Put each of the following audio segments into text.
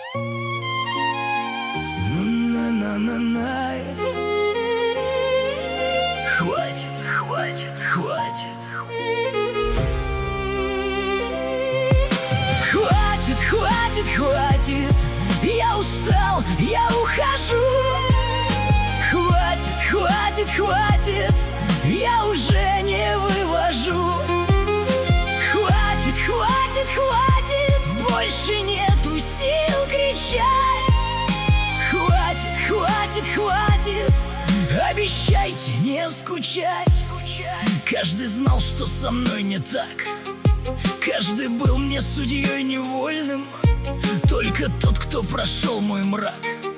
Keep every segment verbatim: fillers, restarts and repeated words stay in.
На-на-на-на. Хватит, хватит, хватит. Хватит, хватит, хватит. Я устал, я ухожу. Хватит, хватит, хватит. Я уже не вывожу. Хватит, хватит, хватит. Больше нету сил кричать. Хватит, хватит, хватит. Обещайте не скучать. Каждый знал, что со мной не так. Каждый был мне судьей невольным. Только тот, кто прошел мой мрак,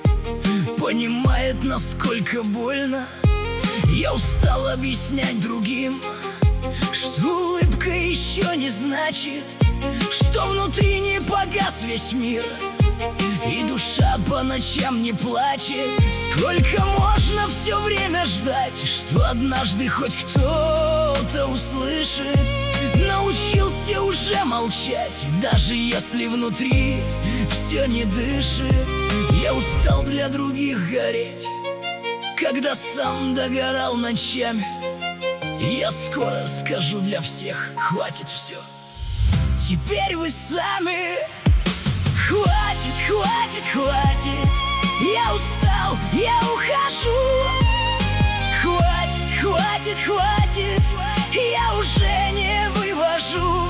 понимает, насколько больно. Я устал объяснять другим, что улыбка еще не значит, что внутри не погас весь мир, и душа по ночам не плачет. Сколько можно все время ждать, что однажды хоть кто-то услышит? Научился уже молчать, даже если внутри все не дышит. Я устал для других гореть, когда сам догорал ночами. Я скоро скажу для всех: хватит все. Теперь вы сами. Хватит, хватит, хватит. Я устал, я ухожу. Хватит, хватит, хватит. Я уже не вывожу.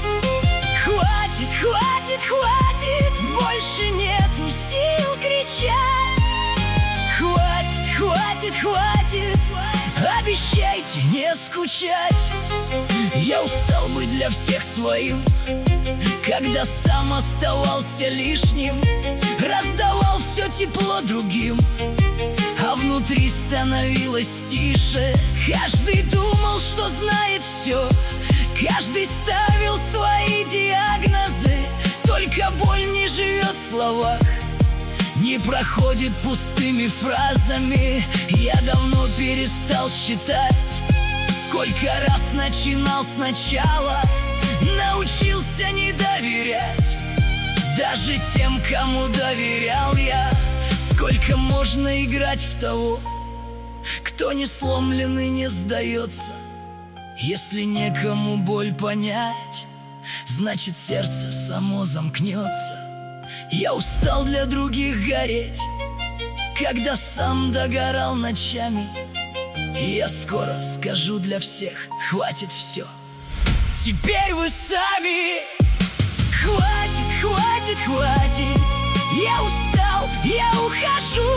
Хватит, хватит, хватит. Больше нету сил кричать. Хватит, хватит, хватит. Обещайте не скучать. Я устал быть для всех своим, когда сам оставался лишним. Раздавал все тепло другим, а внутри становилось тише. Каждый думал, что знает все, каждый ставил свои диагнозы. Только боль не живет в словах, не проходит пустыми фразами. Я давно перестал считать, сколько раз начинал сначала. Научился не доверять даже тем, кому доверял я. Сколько можно играть в того, кто не сломлен и не сдается? Если некому боль понять, значит сердце само замкнется. Я устал для других гореть, когда сам догорал ночами. И я скоро скажу для всех: хватит все. Теперь вы сами. Хватит, хватит, хватит. Я устал, я ухожу.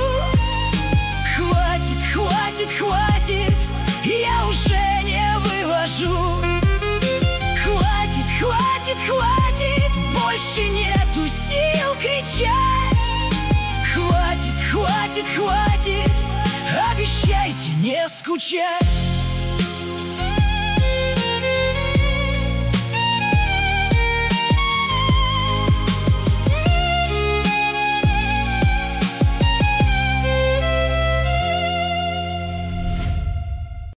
Хватит, хватит, хватит. Я уже не вывожу. Хватит, хватит, хватит. Больше нету сил кричать. Хватит, хватит, хватит. Обещайте не скучать.